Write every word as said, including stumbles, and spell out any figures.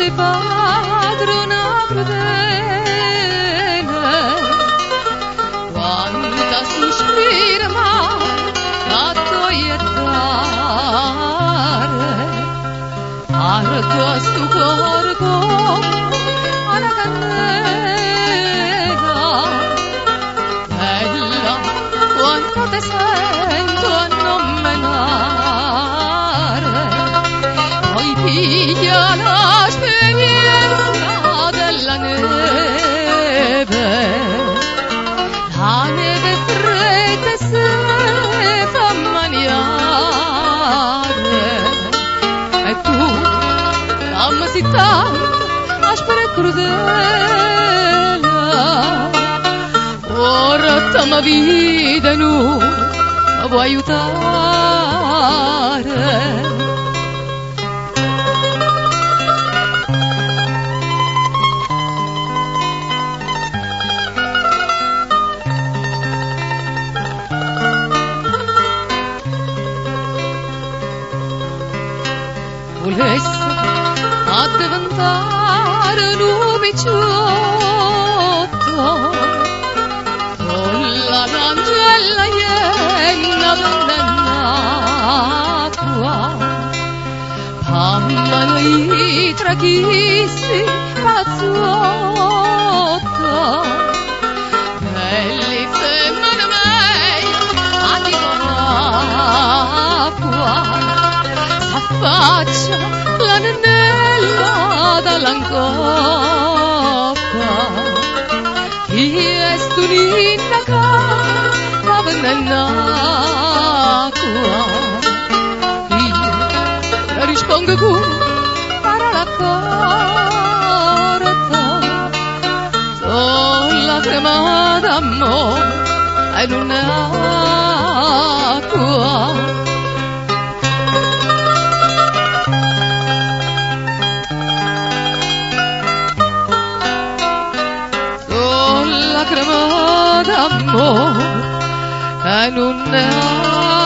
sei padrona crudele, quanta sospira mai a toglietare, ardo stu corpo alla candela, bella quanto te sento a non menare, poi piglia l'esperienza della neve, la neve fredda se fa maniare, e tu dammi sì tanto aspera e crudele, ora te mi vide nu mi vuoi aiutare. Volesse a diventare un picciotto con la l'angella iena dell'acqua, pammano i trachissi pazzotto, belli femmine mei a l'acqua, s'affaccia la nennella dall'ancoppa, chi è stunina che va nell'acqua, io le rispondo con parola corta, sono la crema d'amore e non è acqua. La crema d'amore e non è